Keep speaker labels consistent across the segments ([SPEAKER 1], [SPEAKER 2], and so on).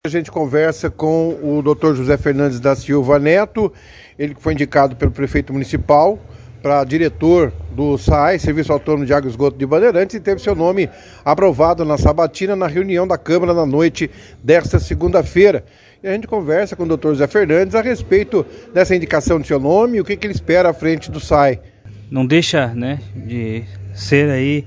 [SPEAKER 1] A gente conversa com o Dr. José Fernandes da Silva Neto, ele que foi indicado pelo prefeito municipal para diretor do SAAI, Serviço Autônomo de Água e Esgoto de Bandeirantes, e teve seu nome aprovado na sabatina na reunião da Câmara na noite desta segunda-feira. E a gente conversa com o Dr. José Fernandes a respeito dessa indicação de seu nome e o que ele espera à frente do SAAI.
[SPEAKER 2] Não deixa, de ser aí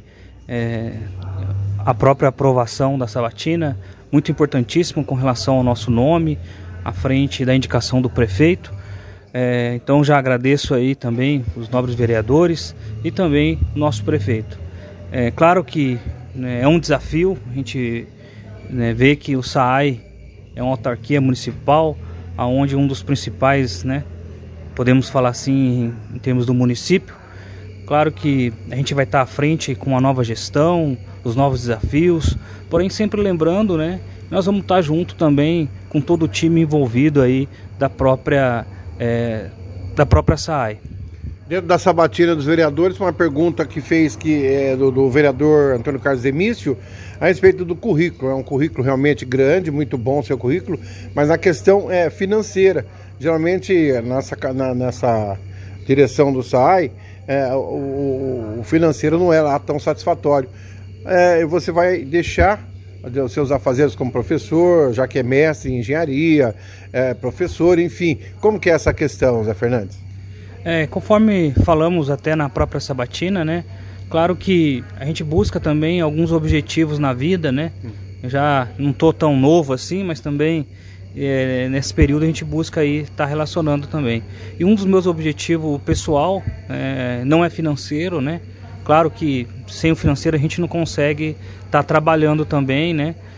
[SPEAKER 2] a própria aprovação da sabatina, muito importantíssimo com relação ao nosso nome, à frente da indicação do prefeito. Então já agradeço aí também os nobres vereadores e também o nosso prefeito. Claro que é um desafio, a gente vê que o SAAI é uma autarquia municipal, onde um dos principais, podemos falar assim em termos do município. Claro que a gente vai estar à frente com uma nova gestão, os novos desafios, porém sempre lembrando, nós vamos estar junto também com todo o time envolvido aí da própria SAAI.
[SPEAKER 1] Dentro da sabatina dos vereadores, uma pergunta que fez do vereador Antônio Carlos Demício a respeito do currículo. É um currículo realmente grande, muito bom o seu currículo, mas a questão é financeira. Geralmente nessa direção do SAAI, o financeiro não é lá tão satisfatório. Você vai deixar os seus afazeres como professor, já que é mestre em engenharia, professor, enfim. Como que é essa questão, Zé Fernandes?
[SPEAKER 2] Conforme falamos até na própria sabatina, claro que a gente busca também alguns objetivos na vida, Eu já não estou tão novo assim, mas também nesse período a gente busca aí estar relacionando também. E um dos meus objetivos pessoal não é financeiro, Claro que sem o financeiro a gente não consegue estar trabalhando também,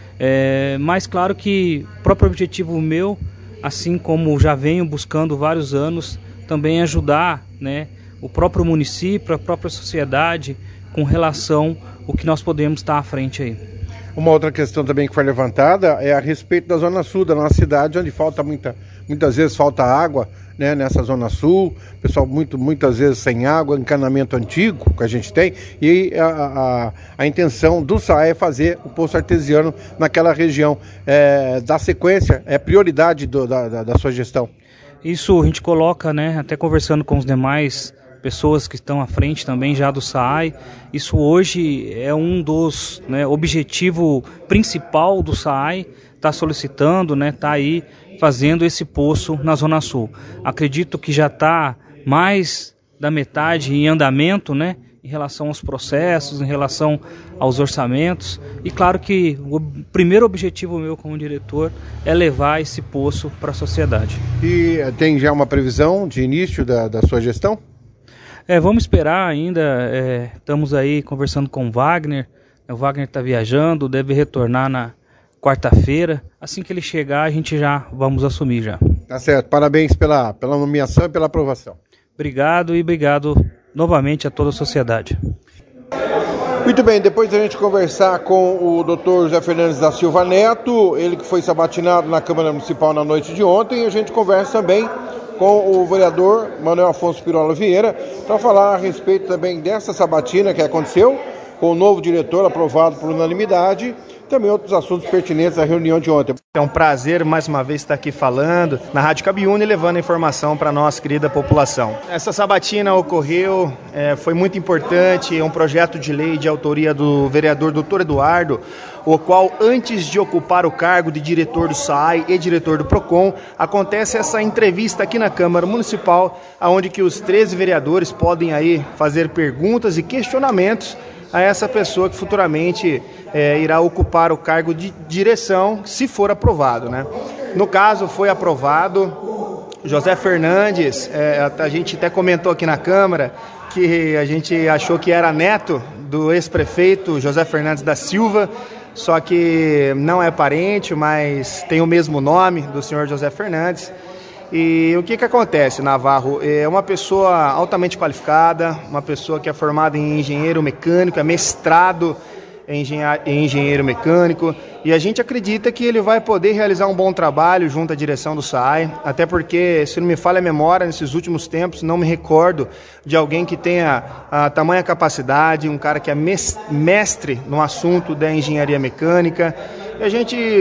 [SPEAKER 2] Mas claro que o próprio objetivo meu, assim como já venho buscando vários anos, também é ajudar, o próprio município, a própria sociedade, com relação ao que nós podemos estar à frente aí.
[SPEAKER 1] Uma outra questão também que foi levantada é a respeito da Zona Sul, da nossa cidade, onde falta muitas vezes falta água, nessa Zona Sul, pessoal muitas vezes sem água, encanamento antigo que a gente tem, e a intenção do SAAI é fazer o poço artesiano naquela região. Da sequência, é prioridade da sua gestão?
[SPEAKER 2] Isso a gente coloca, até conversando com os demais pessoas que estão à frente também já do SAAI. Isso hoje é um dos objetivo principal do SAAI, está solicitando, está aí fazendo esse poço na Zona Sul. Acredito que já está mais da metade em andamento, em relação aos processos, em relação aos orçamentos. E claro que o primeiro objetivo meu como diretor é levar esse poço para a sociedade.
[SPEAKER 1] E tem já uma previsão de início da sua gestão?
[SPEAKER 2] Vamos esperar ainda, estamos aí conversando com o Wagner. O Wagner está viajando, deve retornar na quarta-feira. Assim que ele chegar, a gente já vamos assumir já.
[SPEAKER 1] Tá certo, parabéns pela nomeação e pela aprovação.
[SPEAKER 2] Obrigado e obrigado novamente a toda a sociedade.
[SPEAKER 1] Muito bem, depois da gente conversar com o Dr. José Fernandes da Silva Neto, ele que foi sabatinado na Câmara Municipal na noite de ontem, a gente conversa também com o vereador Manuel Afonso Pirola Vieira, para falar a respeito também dessa sabatina que aconteceu, com o novo diretor aprovado por unanimidade, também outros assuntos pertinentes à reunião de ontem.
[SPEAKER 3] É um prazer mais uma vez estar aqui falando na Rádio Cabiúna e levando informação para a nossa querida população. Essa sabatina ocorreu, foi muito importante, é um projeto de lei de autoria do vereador Dr. Eduardo, o qual, antes de ocupar o cargo de diretor do SAAI e diretor do PROCON, acontece essa entrevista aqui na Câmara Municipal, onde que os 13 vereadores podem aí fazer perguntas e questionamentos a essa pessoa que futuramente irá ocupar o cargo de direção, se for aprovado, No caso, foi aprovado José Fernandes, a gente até comentou aqui na Câmara que a gente achou que era neto do ex-prefeito José Fernandes da Silva, só que não é parente, mas tem o mesmo nome do senhor José Fernandes. E o que acontece, Navarro? É uma pessoa altamente qualificada, uma pessoa que é formada em engenheiro mecânico, é mestrado em engenheiro mecânico, e a gente acredita que ele vai poder realizar um bom trabalho junto à direção do SAAI, até porque, se não me falha a memória, nesses últimos tempos, não me recordo de alguém que tenha a tamanha capacidade, um cara que é mestre no assunto da engenharia mecânica, e a gente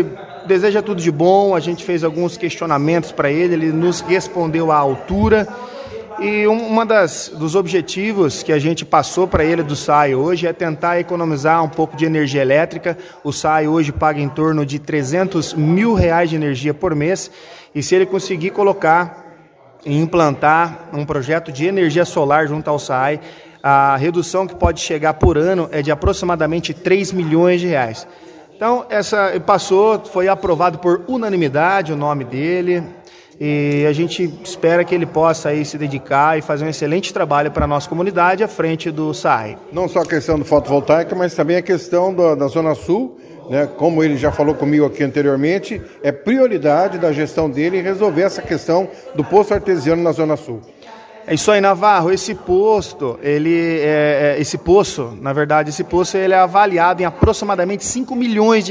[SPEAKER 3] deseja tudo de bom, a gente fez alguns questionamentos para ele nos respondeu à altura. E dos objetivos que a gente passou para ele do SAI hoje é tentar economizar um pouco de energia elétrica. O SAI hoje paga em torno de R$300 mil de energia por mês, e se ele conseguir colocar e implantar um projeto de energia solar junto ao SAI, a redução que pode chegar por ano é de aproximadamente R$3 milhões. Então, foi aprovado por unanimidade o nome dele, e a gente espera que ele possa aí se dedicar e fazer um excelente trabalho para a nossa comunidade à frente do SAI.
[SPEAKER 1] Não só a questão do fotovoltaica, mas também a questão da Zona Sul, né? Como ele já falou comigo aqui anteriormente, é prioridade da gestão dele resolver essa questão do poço artesiano na Zona Sul.
[SPEAKER 3] É isso aí, Navarro. Esse poço ele é avaliado em aproximadamente R$5 milhões.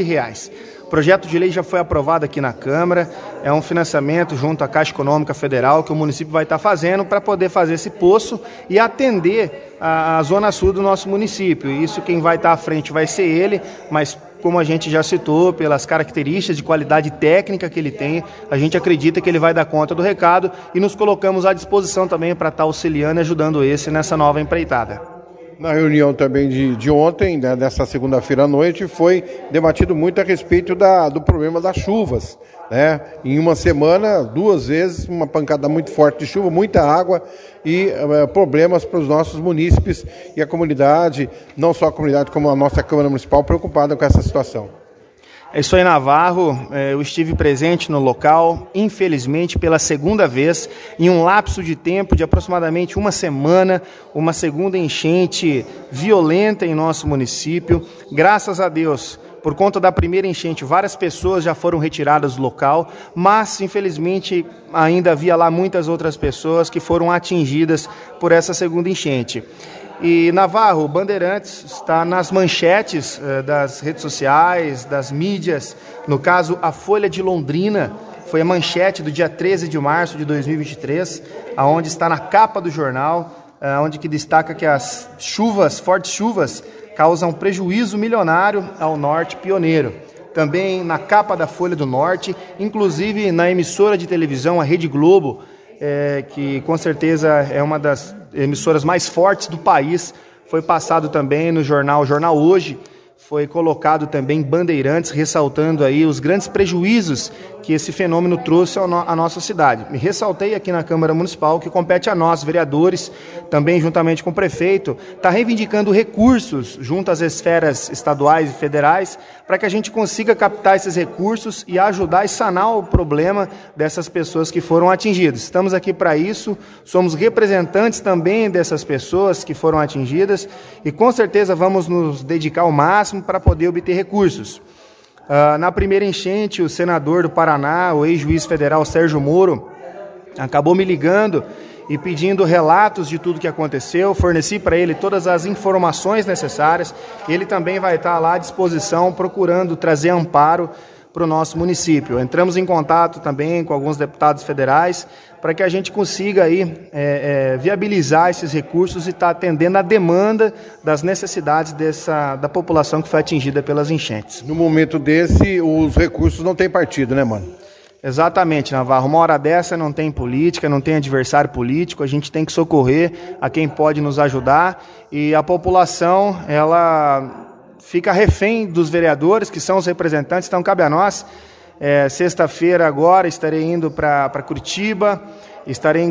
[SPEAKER 3] O projeto de lei já foi aprovado aqui na Câmara, é um financiamento junto à Caixa Econômica Federal que o município vai estar fazendo para poder fazer esse poço e atender a Zona Sul do nosso município. Isso quem vai estar à frente vai ser ele, mas como a gente já citou, pelas características de qualidade técnica que ele tem, a gente acredita que ele vai dar conta do recado e nos colocamos à disposição também para estar auxiliando e ajudando nessa nova empreitada.
[SPEAKER 1] Na reunião também de ontem, né, dessa segunda-feira à noite, foi debatido muito a respeito do problema das chuvas, né? Em uma semana, 2 vezes, uma pancada muito forte de chuva, muita água e problemas para os nossos munícipes e a comunidade, não só a comunidade como a nossa Câmara Municipal, preocupada com essa situação.
[SPEAKER 3] É isso aí, Navarro. Eu estive presente no local, infelizmente, pela segunda vez, em um lapso de tempo de aproximadamente uma semana, uma segunda enchente violenta em nosso município. Graças a Deus, por conta da primeira enchente, várias pessoas já foram retiradas do local, mas, infelizmente, ainda havia lá muitas outras pessoas que foram atingidas por essa segunda enchente. E, Navarro, Bandeirantes está nas manchetes das redes sociais, das mídias. No caso, a Folha de Londrina foi a manchete do dia 13 de março de 2023, onde está na capa do jornal, onde que destaca que as fortes chuvas, causam prejuízo milionário ao Norte Pioneiro. Também na capa da Folha do Norte, inclusive na emissora de televisão, a Rede Globo, que com certeza é uma das emissoras mais fortes do país, foi passado também no Jornal Hoje, foi colocado também Bandeirantes, ressaltando aí os grandes prejuízos que esse fenômeno trouxe à nossa cidade. Me ressaltei aqui na Câmara Municipal que compete a nós, vereadores, também juntamente com o prefeito, está reivindicando recursos junto às esferas estaduais e federais para que a gente consiga captar esses recursos e ajudar e sanar o problema dessas pessoas que foram atingidas. Estamos aqui para isso, somos representantes também dessas pessoas que foram atingidas e com certeza vamos nos dedicar ao máximo para poder obter recursos. Na primeira enchente, o senador do Paraná, o ex-juiz federal Sérgio Moro, acabou me ligando e pedindo relatos de tudo que aconteceu. Forneci para ele todas as informações necessárias. Ele também vai estar lá à disposição, procurando trazer amparo para o nosso município. Entramos em contato também com alguns deputados federais para que a gente consiga aí, viabilizar esses recursos e estar atendendo a demanda das necessidades da população que foi atingida pelas enchentes.
[SPEAKER 1] No momento desse, os recursos não têm partido, né, mano?
[SPEAKER 3] Exatamente, Navarro. Uma hora dessa não tem política, não tem adversário político, a gente tem que socorrer a quem pode nos ajudar e a população, ela fica refém dos vereadores, que são os representantes, então cabe a nós. Sexta-feira agora estarei indo para Curitiba, estarei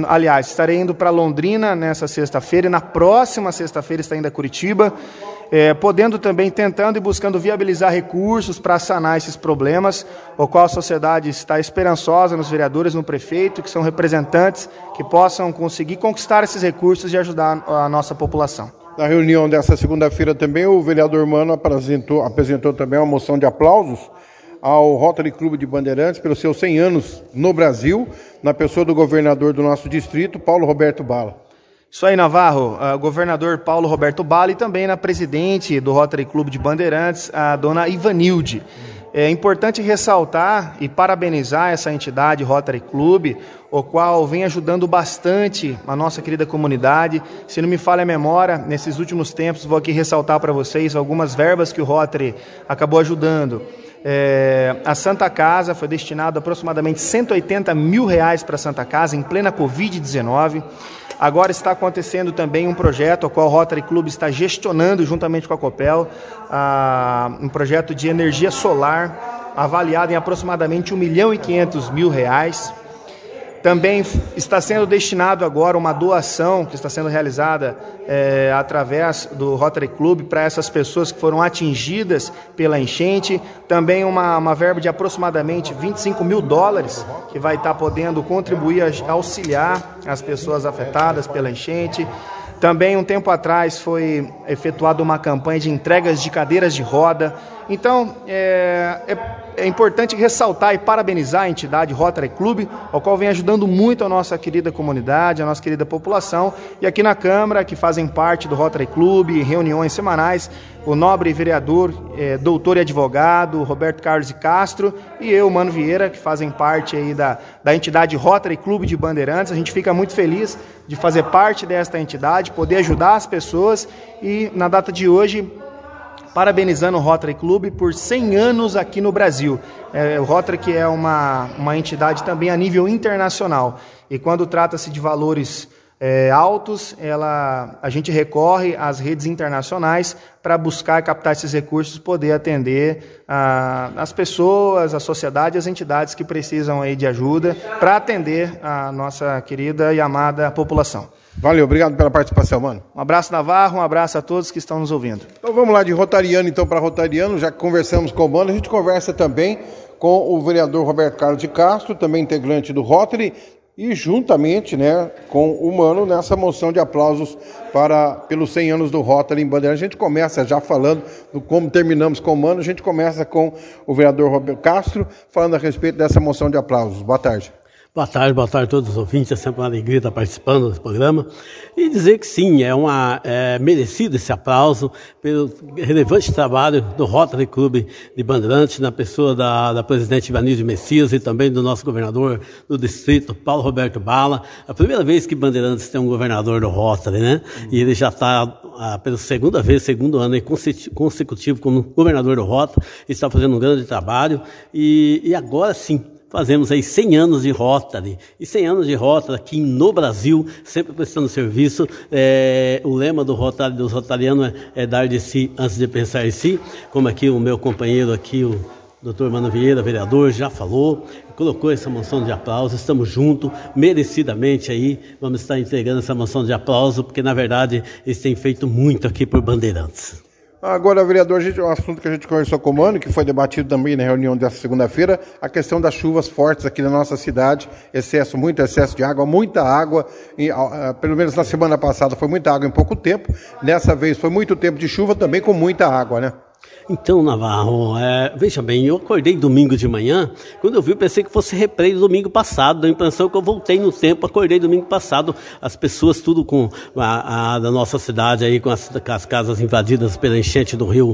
[SPEAKER 3] indo para Londrina nessa sexta-feira e na próxima sexta-feira estarei indo a Curitiba, podendo também, tentando e buscando viabilizar recursos para sanar esses problemas, o qual a sociedade está esperançosa nos vereadores, no prefeito, que são representantes, que possam conseguir conquistar esses recursos e ajudar a nossa população.
[SPEAKER 1] Na reunião dessa segunda-feira também, o vereador Mano apresentou também uma moção de aplausos ao Rotary Clube de Bandeirantes pelos seus 100 anos no Brasil, na pessoa do governador do nosso distrito, Paulo Roberto Bala.
[SPEAKER 3] Isso aí, Navarro, o governador Paulo Roberto Bala e também na presidente do Rotary Clube de Bandeirantes, a dona Ivanilde. É importante ressaltar e parabenizar essa entidade Rotary Clube, o qual vem ajudando bastante a nossa querida comunidade. Se não me falha a memória, nesses últimos tempos, vou aqui ressaltar para vocês algumas verbas que o Rotary acabou ajudando. A Santa Casa foi destinado aproximadamente R$180 mil para a Santa Casa em plena Covid-19. Agora está acontecendo também um projeto, ao qual o Rotary Club está gestionando juntamente com a Copel, um projeto de energia solar avaliado em aproximadamente R$1.500.000. Também está sendo destinado agora uma doação que está sendo realizada através do Rotary Club para essas pessoas que foram atingidas pela enchente. Também uma verba de aproximadamente $25 mil que vai estar podendo contribuir, auxiliar as pessoas afetadas pela enchente. Também, um tempo atrás, foi efetuada uma campanha de entregas de cadeiras de roda. Então, é importante ressaltar e parabenizar a entidade Rotary Club, ao qual vem ajudando muito a nossa querida comunidade, a nossa querida população. E aqui na Câmara, que fazem parte do Rotary Club, reuniões semanais, o nobre vereador, doutor e advogado, Roberto Carlos de Castro, e eu, Mano Vieira, que fazem parte aí da entidade Rotary Club de Bandeirantes. A gente fica muito feliz de fazer parte desta entidade, poder ajudar as pessoas e, na data de hoje, parabenizando o Rotary Club por 100 anos aqui no Brasil. O Rotary, que é uma entidade também a nível internacional, e quando trata-se de valores altos, a gente recorre às redes internacionais para buscar captar esses recursos, poder atender as pessoas, a sociedade, as entidades que precisam aí de ajuda para atender a nossa querida e amada população.
[SPEAKER 1] Valeu, obrigado pela participação, mano.
[SPEAKER 3] Um abraço, Navarro, um abraço a todos que estão nos ouvindo.
[SPEAKER 1] Então vamos lá, de rotariano então para rotariano, já que conversamos com o mano, a gente conversa também com o vereador Roberto Carlos de Castro, também integrante do Rotary, e juntamente, né, com o mano nessa moção de aplausos pelos 100 anos do Rotary em Bandeirantes. A gente começa já falando do como terminamos com o mano, a gente começa com o vereador Roberto Castro falando a respeito dessa moção de aplausos. Boa tarde.
[SPEAKER 4] Boa tarde a todos os ouvintes, é sempre uma alegria estar participando desse programa e dizer que sim, é merecido esse aplauso pelo relevante trabalho do Rotary Club de Bandeirantes, na pessoa da presidente Ivanilde Messias e também do nosso governador do distrito, Paulo Roberto Bala. A primeira vez que Bandeirantes tem um governador do Rotary, né? E ele já está pela segundo ano consecutivo como governador do Rotary, está fazendo um grande trabalho e agora sim, fazemos aí 100 anos de Rotary, e 100 anos de Rotary aqui no Brasil, sempre prestando serviço. O lema dos rotarianos é dar de si antes de pensar em si, como aqui o meu companheiro aqui, o Dr. Mano Vieira, vereador, já falou, colocou essa moção de aplauso. Estamos juntos, merecidamente aí, vamos estar entregando essa moção de aplauso, porque na verdade eles têm feito muito aqui por Bandeirantes.
[SPEAKER 1] Agora, vereador, um assunto que a gente conversou com o mano, que foi debatido também na reunião dessa segunda-feira, a questão das chuvas fortes aqui na nossa cidade, muito excesso de água, muita água, pelo menos na semana passada foi muita água em pouco tempo, dessa vez foi muito tempo de chuva também com muita água, né?
[SPEAKER 4] Então, Navarro, veja bem, eu acordei domingo de manhã, quando eu vi, eu pensei que fosse replay do domingo passado, dá a impressão que eu voltei no tempo, acordei domingo passado, as pessoas tudo da nossa cidade aí, com as casas invadidas pela enchente do rio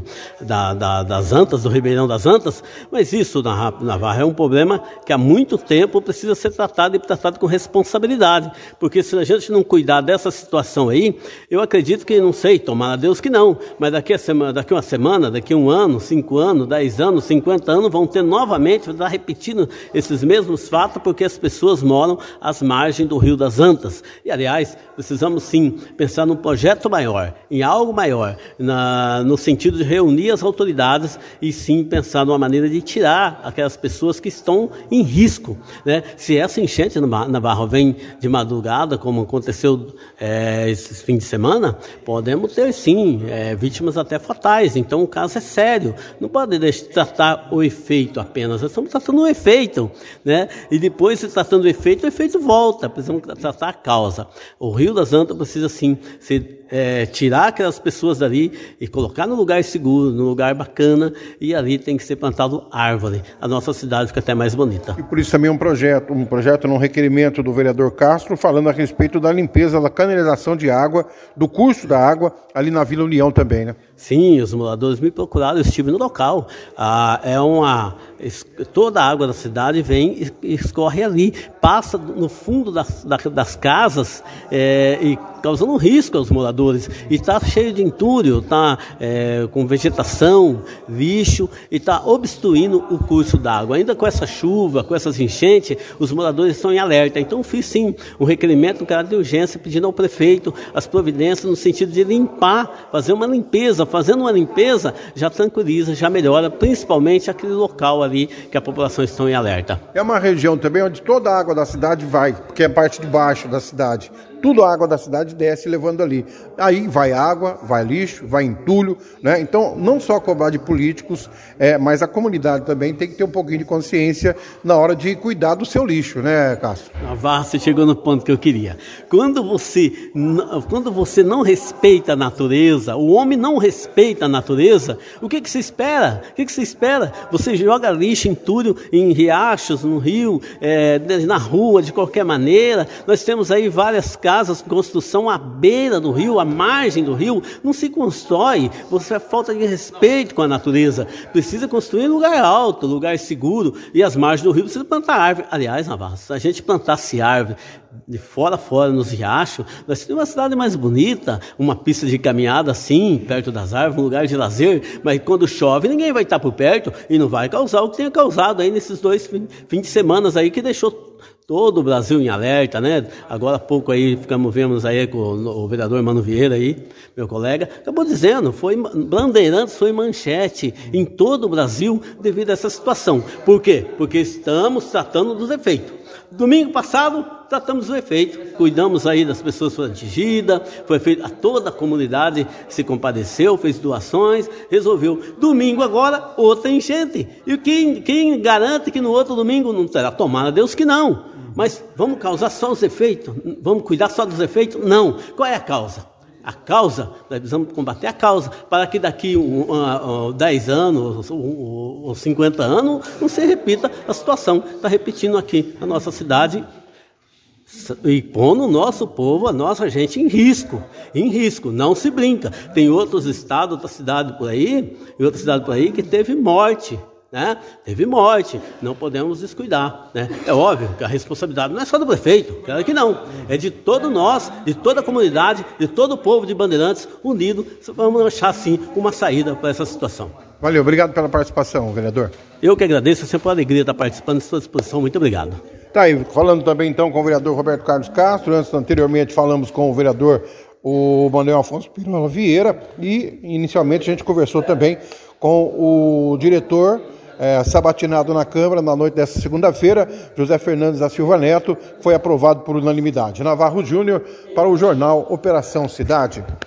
[SPEAKER 4] das Antas, do Ribeirão das Antas, mas isso, Navarro, é um problema que há muito tempo precisa ser tratado e tratado com responsabilidade, porque se a gente não cuidar dessa situação aí, eu acredito que, não sei, tomara a Deus que não, mas daqui uma semana, daqui a um ano, 5 anos, 10 anos, 50 anos, vão ter novamente, vai estar repetindo esses mesmos fatos, porque as pessoas moram às margens do Rio das Antas. E, aliás, precisamos sim pensar num projeto maior, em algo maior, no sentido de reunir as autoridades e sim pensar numa maneira de tirar aquelas pessoas que estão em risco, né? Se essa enchente na Barra vem de madrugada, como aconteceu esse fim de semana, podemos ter sim vítimas até fatais. Então o caso é sério, não pode tratar o efeito apenas, nós estamos tratando o efeito, né? E depois, se tratando o efeito volta, precisamos tratar a causa. O Rio das Antas precisa sim tirar aquelas pessoas dali e colocar no lugar seguro, no lugar bacana, e ali tem que ser plantado árvore. A nossa cidade fica até mais bonita.
[SPEAKER 1] E por isso também um projeto num requerimento do vereador Castro, falando a respeito da limpeza da canalização de água, do curso da água, ali na Vila União também, né?
[SPEAKER 4] Sim, os moradores me procurado, eu estive no local. Toda a água da cidade vem e escorre ali, passa no fundo das casas e causando um risco aos moradores. E está cheio de entulho, está com vegetação, lixo, e está obstruindo o curso d'água. Ainda com essa chuva, com essas enchentes, os moradores estão em alerta. Então fiz sim um requerimento, um caráter de urgência, pedindo ao prefeito as providências no sentido de limpar, fazer uma limpeza. Fazendo uma limpeza já tranquiliza, já melhora, principalmente aquele local ali que a população está em alerta.
[SPEAKER 1] É uma região também onde toda a água da cidade vai, porque é a parte de baixo da cidade. Tudo a água da cidade desce levando ali. Aí vai água, vai lixo, vai entulho, né? Então, não só cobrar de políticos, mas a comunidade também tem que ter um pouquinho de consciência na hora de cuidar do seu lixo, né, Castro?
[SPEAKER 4] Você chegou no ponto que eu queria. Quando você não respeita a natureza, o homem não respeita a natureza, o que você espera? Você joga lixo, entulho em riachos, no rio, na rua, de qualquer maneira. Nós temos aí várias casas com construção à beira do rio, à margem do rio, não se constrói. Você é falta de respeito com a natureza. Precisa construir em lugar alto, lugar seguro, e as margens do rio precisa plantar árvore. Aliás, Navarro, se a gente plantasse árvore de fora a fora nos riachos, nós teríamos uma cidade mais bonita, uma pista de caminhada assim, perto das árvores, um lugar de lazer, mas quando chove ninguém vai estar por perto e não vai causar o que tenha causado aí nesses 2 fins de semana aí que deixou todo o Brasil em alerta, né? Agora há pouco aí vemos aí com o vereador Mano Vieira aí, meu colega, acabou dizendo, Bandeirantes foi manchete em todo o Brasil devido a essa situação. Por quê? Porque estamos tratando dos efeitos. Domingo passado, tratamos do efeito, cuidamos aí das pessoas que foram atingidas, foi feito, toda a comunidade se compadeceu, fez doações, resolveu. Domingo agora, outra enchente. E quem garante que no outro domingo não terá? Tomara Deus que não. Mas vamos causar só os efeitos? Vamos cuidar só dos efeitos? Não. Qual é a causa? A causa, nós precisamos combater a causa, para que daqui 10 anos ou 50 anos não se repita a situação. Está repetindo aqui na nossa cidade e pondo o nosso povo, a nossa gente em risco, não se brinca. Tem outros estados, outra cidade por aí que teve morte. Né? Teve morte, não podemos descuidar, né? É óbvio que a responsabilidade não é só do prefeito, claro que não, é de todos nós, de toda a comunidade, de todo o povo de Bandeirantes unido. Vamos achar sim uma saída para essa situação.
[SPEAKER 1] Valeu, obrigado pela participação, vereador.
[SPEAKER 4] Eu que agradeço, é sempre uma alegria estar participando, à sua disposição, muito obrigado.
[SPEAKER 1] Tá aí, falando também então com o vereador Roberto Carlos Castro. Anteriormente falamos com o vereador Manuel Afonso Pirola Vieira e inicialmente a gente conversou também com o diretor sabatinado na Câmara na noite desta segunda-feira, José Fernandes da Silva Neto, foi aprovado por unanimidade. Navarro Júnior para o jornal Operação Cidade.